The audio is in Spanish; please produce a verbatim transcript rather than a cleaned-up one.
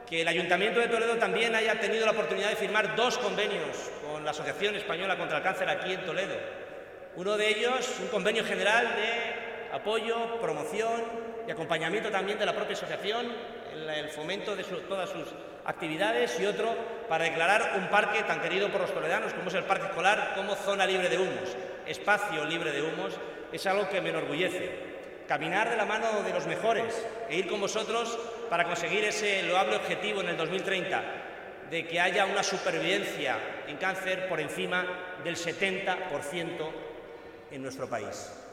que el Ayuntamiento de Toledo también haya tenido la oportunidad de firmar dos convenios con la Asociación Española contra el Cáncer aquí en Toledo. Uno de ellos, un convenio general de apoyo, promoción y acompañamiento también de la propia asociación, el, el fomento de su, todas sus actividades, y otro para declarar un parque tan querido por los toledanos como es el Parque Escolar como zona libre de humos, espacio libre de humos. Es algo que me enorgullece. Caminar de la mano de los mejores e ir con vosotros para conseguir ese loable objetivo en el dos mil treinta de que haya una supervivencia en cáncer por encima del setenta por ciento en nuestro país.